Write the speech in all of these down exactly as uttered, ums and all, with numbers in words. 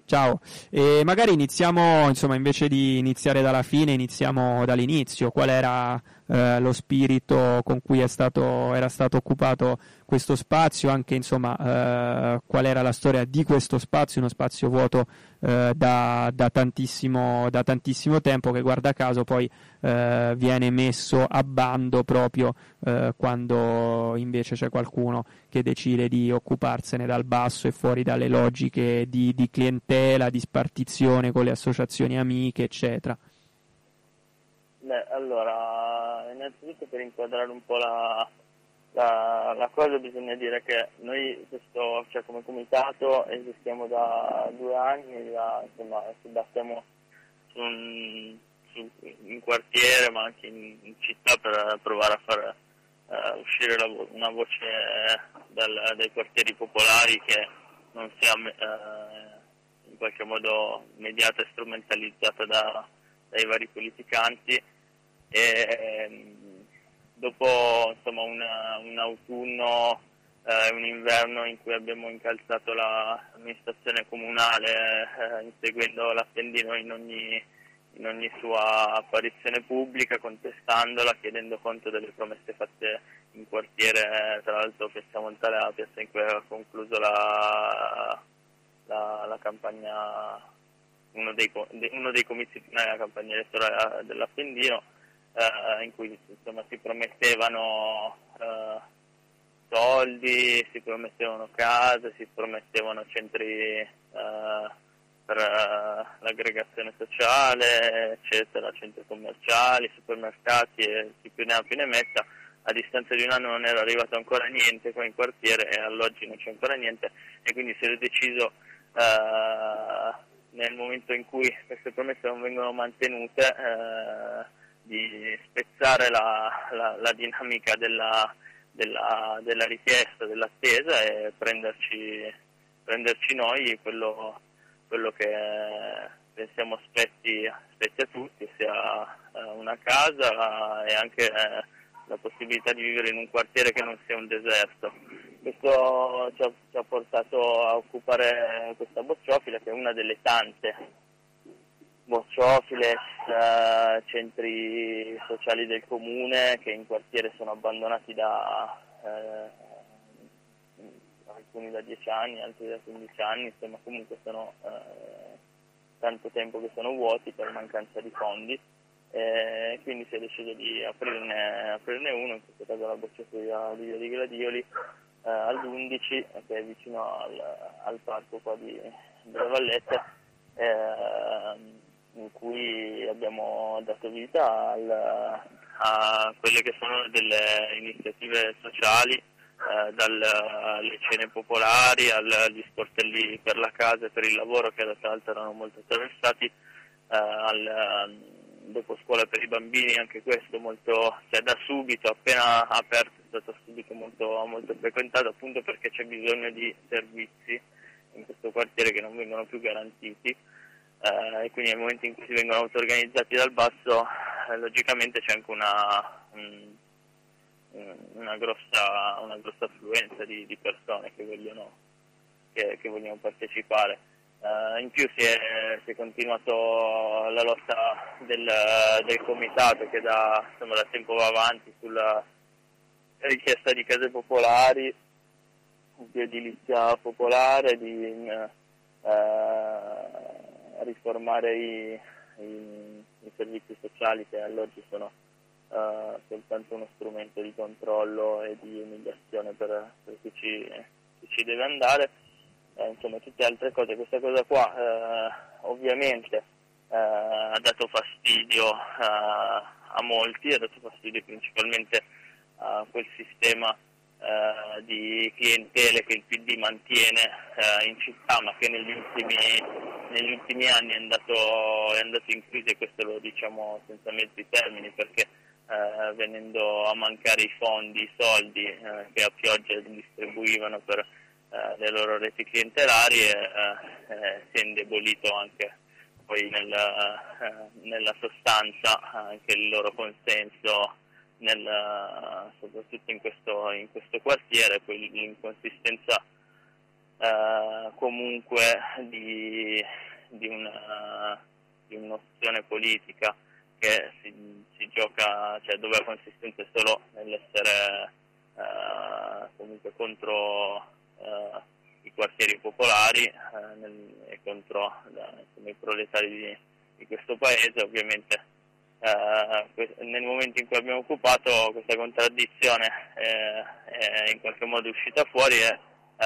Ciao, e magari iniziamo, insomma, invece di iniziare dalla fine, iniziamo dall'inizio. Qual era eh, lo spirito con cui è stato, era stato occupato questo spazio, anche insomma eh, qual era la storia di questo spazio, uno spazio vuoto eh, da, da, tantissimo, da tantissimo tempo, che guarda caso poi eh, viene messo a bando proprio eh, quando invece c'è qualcuno che decide di occuparsene dal basso e fuori dalle logiche di, di clientela, di spartizione con le associazioni amiche, eccetera. Beh, allora, innanzitutto per inquadrare un po' la, la, la cosa bisogna dire che noi questo, cioè, come comitato esistiamo da due anni, da, insomma, ci battiamo su un, su, in quartiere ma anche in, in città per provare a far uh, uscire la, una voce dal, dai quartieri popolari che non sia uh, in qualche modo mediata e strumentalizzata da, dai vari politicanti. E um, dopo insomma un, un autunno e uh, un inverno in cui abbiamo incalzato l'amministrazione comunale uh, inseguendo l'Appendino in ogni, in ogni sua apparizione pubblica, contestandola, chiedendo conto delle promesse fatte in quartiere. Tra l'altro Piazza Montale è la piazza in cui ha concluso la, la, la campagna, uno dei, uno dei comizi finali della campagna elettorale dell'Appendino, Uh, in cui insomma si promettevano uh, soldi, si promettevano case, si promettevano centri uh, per uh, l'aggregazione sociale, eccetera, centri commerciali, supermercati e chi più ne ha più ne metta. A distanza di un anno non era arrivato ancora niente qua in quartiere e all'oggi non c'è ancora niente, e quindi si è deciso uh, nel momento in cui queste promesse non vengono mantenute uh, di spezzare la, la, la dinamica della, della, della richiesta, dell'attesa, e prenderci, prenderci noi quello, quello che pensiamo spetti, spetti a tutti, sia una casa e anche la possibilità di vivere in un quartiere che non sia un deserto. Questo ci ha, ci ha portato a occupare questa bocciofila, che è una delle tante bocciofile, uh, centri sociali del comune che in quartiere sono abbandonati da uh, alcuni da dieci anni, altri da quindici anni, insomma comunque sono uh, tanto tempo che sono vuoti per mancanza di fondi, e quindi si è deciso di aprirne, aprirne uno, in questo caso la bocciofila di Via di Gladioli uh, all'undici, che è vicino al, al parco qua di, della Valletta, uh, in cui abbiamo dato vita al, a quelle che sono delle iniziative sociali, eh, dalle cene popolari agli sportelli per la casa e per il lavoro, che tra l'altro erano molto attraversati, eh, al dopo scuola per i bambini, anche questo molto, cioè da subito, appena aperto, è stato subito molto, molto frequentato, appunto perché c'è bisogno di servizi in questo quartiere che non vengono più garantiti. Uh, e quindi nel momento in cui si vengono auto-organizzati dal basso, eh, logicamente c'è anche una, un, una, grossa, una grossa affluenza di, di persone che vogliono, che, che vogliono partecipare. Uh, in più si è, si è continuato la lotta del, del comitato, che da, insomma, da tempo va avanti sulla richiesta di case popolari, di edilizia popolare, di uh, riformare i, i, i servizi sociali, che all'oggi sono uh, soltanto uno strumento di controllo e di umiliazione per, per chi, ci, chi ci deve andare, eh, insomma tutte altre cose. Questa cosa qua uh, ovviamente uh, ha dato fastidio uh, a molti, ha dato fastidio principalmente a quel sistema Uh, di clientele che il P D mantiene uh, in città, ma che negli ultimi, negli ultimi anni è andato, è andato in crisi, e questo lo diciamo senza mezzi termini, perché uh, venendo a mancare i fondi, i soldi uh, che a pioggia distribuivano per uh, le loro reti clientelari, uh, uh, si è indebolito anche poi nella, uh, nella sostanza anche il loro consenso, nel, soprattutto in questo, in questo quartiere. Poi l'inconsistenza eh, comunque di, di, una, di un'opzione politica che si, si gioca, cioè dove la consistenza è solo nell'essere eh, comunque contro eh, i quartieri popolari eh, nel, e contro eh, i proletari di, di questo paese. Ovviamente eh, nel momento in cui abbiamo occupato, questa contraddizione è, è in qualche modo uscita fuori, è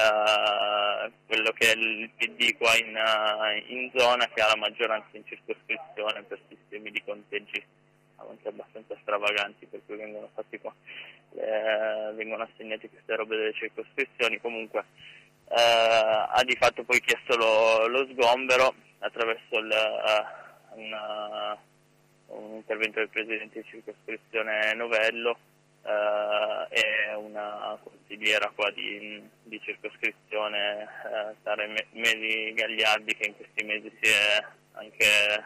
Uh, quello che è il P D qua in, uh, in zona, che ha la maggioranza in circoscrizione per sistemi di conteggi anche abbastanza stravaganti, per cui vengono fatti qua, eh, vengono assegnati queste robe delle circoscrizioni. Comunque uh, ha di fatto poi chiesto lo, lo sgombero attraverso il, uh, una, un intervento del presidente di circoscrizione Novello Uh, e una consigliera qua di, di circoscrizione, uh, Sara Meli Gagliardi, che in questi mesi si è anche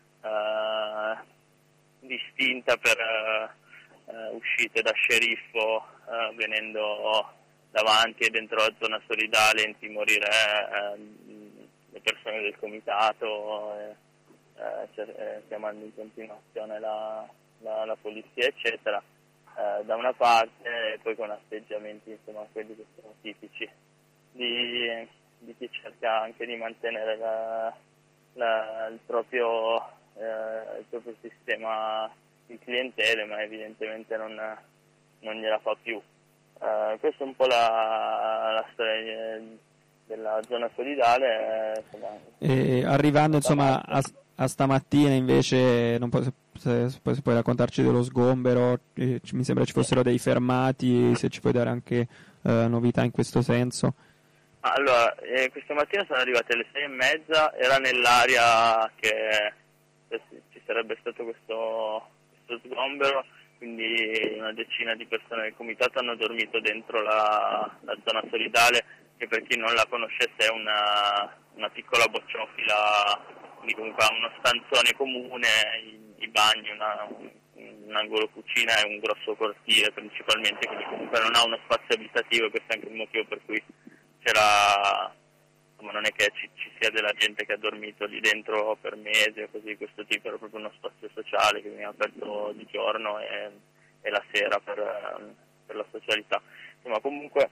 uh, distinta per uh, uscite da sceriffo, uh, venendo davanti e dentro la zona solidale a intimorire uh, le persone del comitato, uh, uh, chiamando in continuazione la, la, la polizia, eccetera. Uh, da una parte, e poi con atteggiamenti, insomma, quelli che sono tipici di, di chi cerca anche di mantenere la, la, il, proprio, uh, il proprio sistema di clientele, ma evidentemente non, non gliela fa più. Uh, questa è un po' la, la storia della zona solidale. Eh, e arrivando insomma a, a stamattina invece, non posso, se, se puoi raccontarci dello sgombero, eh, mi sembra ci fossero dei fermati, se ci puoi dare anche eh, novità in questo senso. Allora, eh, questa mattina sono arrivate alle sei e mezza, era nell'area che eh, ci sarebbe stato questo, questo sgombero, quindi una decina di persone del comitato hanno dormito dentro la, la zona solidale, che per chi non la conoscesse è una, una piccola bocciofila, quindi comunque ha uno stanzone comune, i, i bagni, una, un, un angolo cucina e un grosso cortile principalmente, quindi comunque non ha uno spazio abitativo, e questo è anche il motivo per cui c'era, insomma, non è che ci, ci sia della gente che ha dormito lì dentro per mesi o così, questo tipo era proprio uno spazio sociale che veniva aperto di giorno e, e la sera per, per la socialità. Insomma, comunque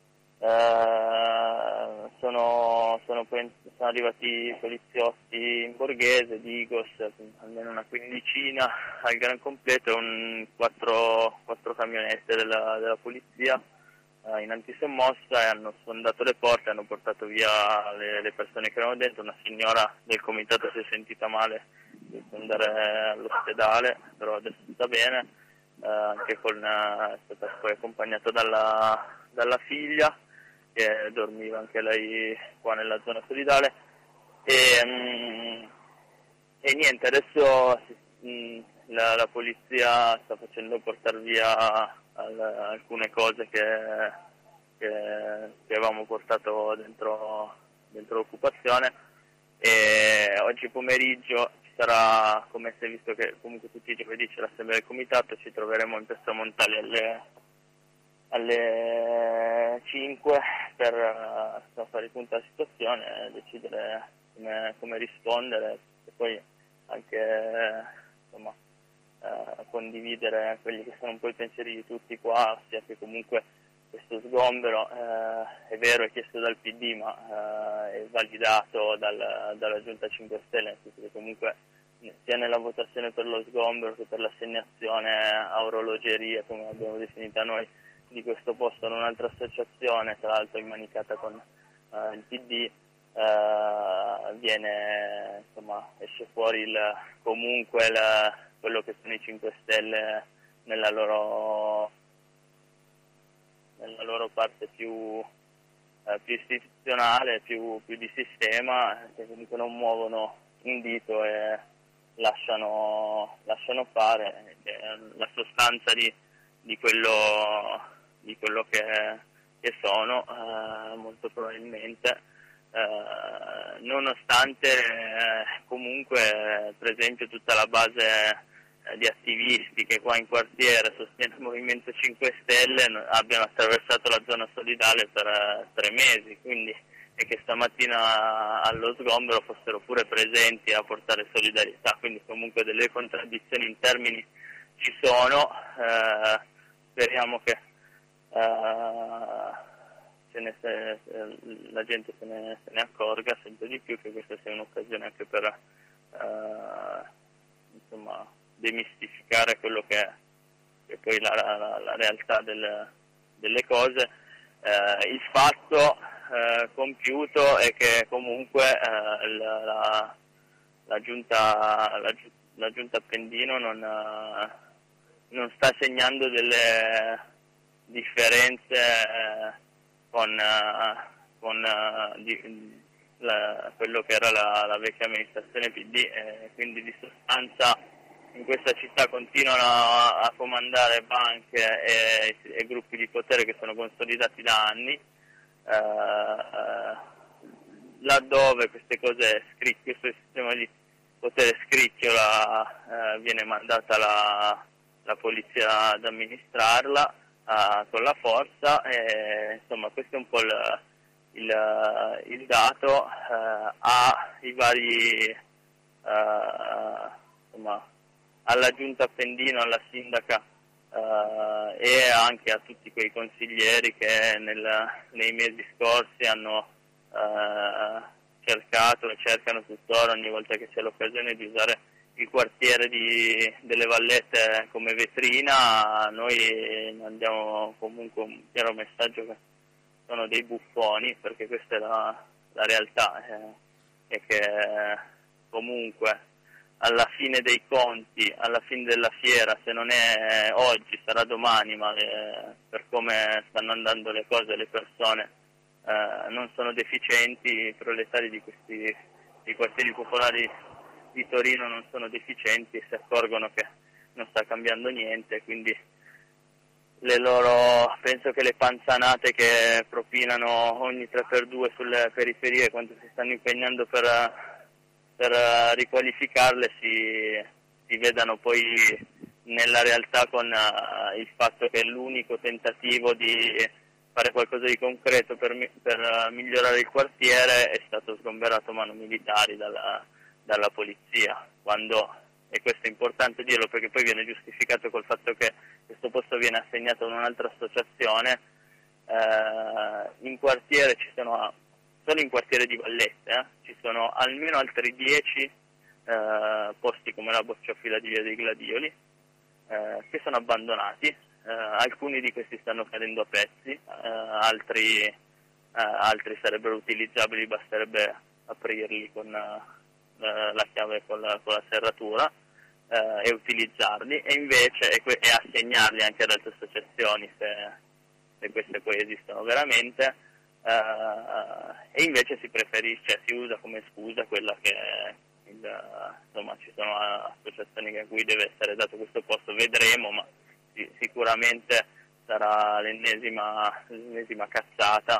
eh, sono, sono, sono arrivati poliziotti in Borghese, Digos, almeno una quindicina al gran completo, un, quattro, quattro camionette della, della polizia in antisommossa, e hanno sfondato le porte, hanno portato via le, le persone che erano dentro. Una signora del comitato si è sentita male, di andare all'ospedale, però adesso sta bene, eh, anche con, è stata poi accompagnata dalla, dalla figlia, che dormiva anche lei qua nella zona solidale, e, mh, e niente, adesso mh, la, la polizia sta facendo portare via al, alcune cose che, che, che avevamo portato dentro, dentro l'occupazione, e oggi pomeriggio ci sarà, come si è visto che comunque tutti i giovedì c'è l'assemblea del comitato, ci troveremo in Piazza Montale alle, alle cinque per uh, fare il punto della situazione e decidere come, come rispondere, e poi anche insomma Uh, condividere quelli che sono un po' i pensieri di tutti qua, ossia che comunque questo sgombero uh, è vero, è chiesto dal P D, ma uh, è validato dal, dalla Giunta cinque Stelle, nel senso che comunque sia nella votazione per lo sgombero che per l'assegnazione a orologeria, come l'abbiamo definita noi, di questo posto in un'altra associazione, tra l'altro immanicata con uh, il P D, uh, viene, insomma, esce fuori il, comunque il quello che sono i cinque Stelle nella loro, nella loro parte più, eh, più istituzionale, più, più di sistema, che comunque non muovono un dito e lasciano, lasciano fare, che è la sostanza di, di, quello, di quello che, che sono, eh, molto probabilmente. Uh, nonostante eh, comunque per esempio tutta la base eh, di attivisti che qua in quartiere sostiene il Movimento cinque Stelle abbiano attraversato la zona solidale per uh, tre mesi, quindi e che stamattina allo sgombero fossero pure presenti a portare solidarietà, quindi comunque delle contraddizioni in termini ci sono, eh, speriamo che eh, se ne, se, la gente se ne, se ne accorga sempre di più, che questa sia un'occasione anche per eh, insomma, demistificare quello che è, che è poi la, la, la realtà del, delle cose. Eh, il fatto eh, compiuto è che comunque eh, la, la, la giunta la, la giunta Appendino non, eh, non sta segnando delle differenze eh, con, eh, con eh, di, la, quello che era la, la vecchia amministrazione P D, eh, quindi di sostanza in questa città continuano a, a comandare banche e, e gruppi di potere che sono consolidati da anni, eh, laddove queste cose scritte, questo sistema di potere scricchiola, eh, viene mandata la, la polizia ad amministrarla eh, con la forza, e insomma questo è un po' il, il, il dato. eh, ai vari eh, insomma alla giunta Appendino, alla sindaca eh, e anche a tutti quei consiglieri che nel, nei mesi scorsi hanno eh, cercato e cercano tuttora, ogni volta che c'è l'occasione, di usare il quartiere di, delle Vallette come vetrina. Noi mandiamo comunque un chiaro messaggio che sono dei buffoni, perché questa è la, la realtà, eh, e che comunque alla fine dei conti, alla fine della fiera, se non è oggi sarà domani, ma eh, per come stanno andando le cose, le persone eh, non sono deficienti, i proletari di questi i quartieri popolari di Torino non sono deficienti e si accorgono che non sta cambiando niente, quindi le loro, penso che le panzanate che propinano ogni tre per due sulle periferie, quando si stanno impegnando per per riqualificarle, si, si vedano poi nella realtà con uh, il fatto che l'unico tentativo di fare qualcosa di concreto per, per uh, migliorare il quartiere è stato sgomberato a mano militari dalla, dalla polizia, quando, e questo è importante dirlo perché poi viene giustificato col fatto che questo posto viene assegnato a un'altra associazione, uh, in quartiere ci sono, solo in quartiere di Vallette, eh, ci sono almeno altri dieci eh, posti come la bocciofila di Via dei Gladioli eh, che sono abbandonati, eh, alcuni di questi stanno cadendo a pezzi, eh, altri, eh, altri sarebbero utilizzabili, basterebbe aprirli con eh, la chiave con la, con la serratura eh, e utilizzarli, e invece e, que- e assegnarli anche ad altre associazioni se, se queste poi esistono veramente. Uh, e invece si preferisce, cioè, si usa come scusa quella che il, uh, insomma ci sono associazioni a cui deve essere dato questo posto, vedremo, ma sì, sicuramente sarà l'ennesima, l'ennesima cazzata,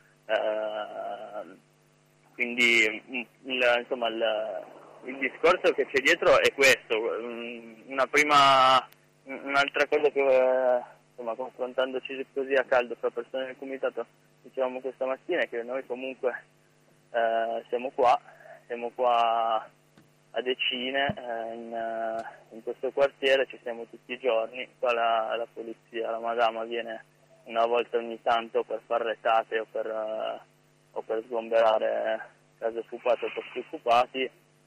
uh, quindi il, insomma il, il discorso che c'è dietro è questo. Una prima, un'altra cosa che insomma, confrontandoci così a caldo fra persone del comitato dicevamo questa mattina, è che noi comunque eh, siamo qua, siamo qua a decine eh, in, in questo quartiere, ci siamo tutti i giorni, qua la, la polizia, la madama viene una volta ogni tanto per far retate o per, uh, o per sgomberare case occupate o posti occupati,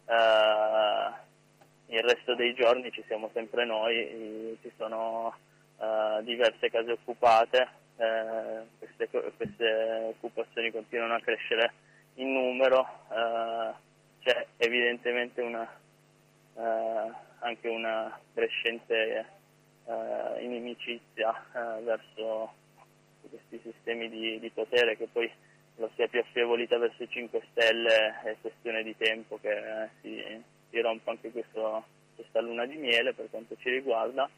uh, il resto dei giorni ci siamo sempre noi, ci sono uh, diverse case occupate. Eh, queste, queste occupazioni continuano a crescere in numero, eh, c'è evidentemente una, eh, anche una crescente eh, inimicizia eh, verso questi sistemi di, di potere, che poi lo sia più affievolita verso i cinque Stelle è questione di tempo che eh, si, si rompa anche questo, questa luna di miele per quanto ci riguarda.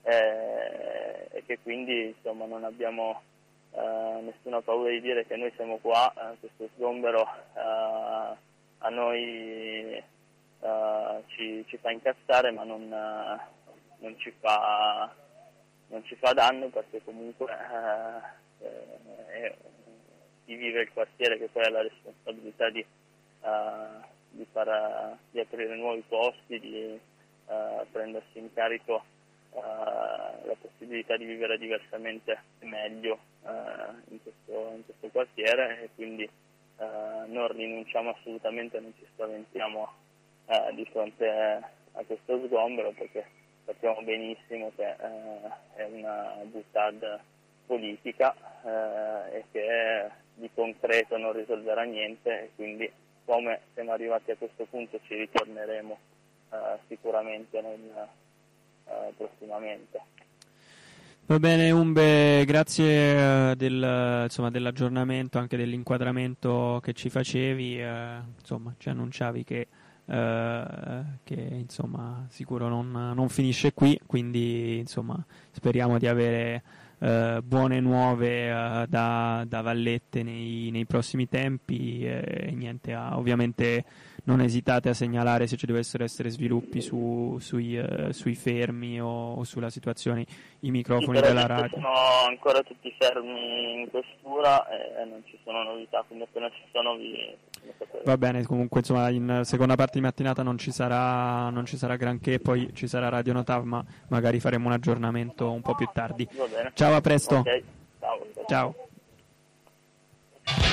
Eh, e che quindi insomma non abbiamo eh, nessuna paura di dire che noi siamo qua, eh, questo sgombero eh, a noi eh, ci, ci fa incazzare, ma non, eh, non, ci fa, non ci fa danno, perché comunque eh, è, chi vive il quartiere, che poi ha la responsabilità di, uh, di, far, di aprire nuovi posti, di uh, prendersi in carico uh, la possibilità di vivere diversamente e meglio uh, in, questo, in questo quartiere, e quindi uh, non rinunciamo assolutamente, non ci spaventiamo uh, di fronte a questo sgombero, perché sappiamo benissimo che uh, è una buttata politica uh, e che di concreto non risolverà niente, e quindi, come siamo arrivati a questo punto, ci ritorneremo uh, sicuramente nel, uh, prossimamente. Va bene Umbe, grazie uh, del, insomma, dell'aggiornamento, anche dell'inquadramento che ci facevi, uh, insomma ci annunciavi che, uh, che insomma sicuro non, non finisce qui, quindi insomma speriamo di avere Uh, buone nuove uh, da, da Vallette nei, nei prossimi tempi, e, e niente, uh, ovviamente non esitate a segnalare se ci dovessero essere sviluppi su, sui, uh, sui fermi o, o sulla situazione, i microfoni sì, della radio. Sono ancora tutti fermi in questura e non ci sono novità, quindi appena ci sono vi... Va bene, comunque insomma in seconda parte di mattinata non ci sarà non ci sarà granché, poi ci sarà Radio Notav, ma magari faremo un aggiornamento un po' più tardi. Va bene. Ciao, a presto. Okay. Ciao. Ciao.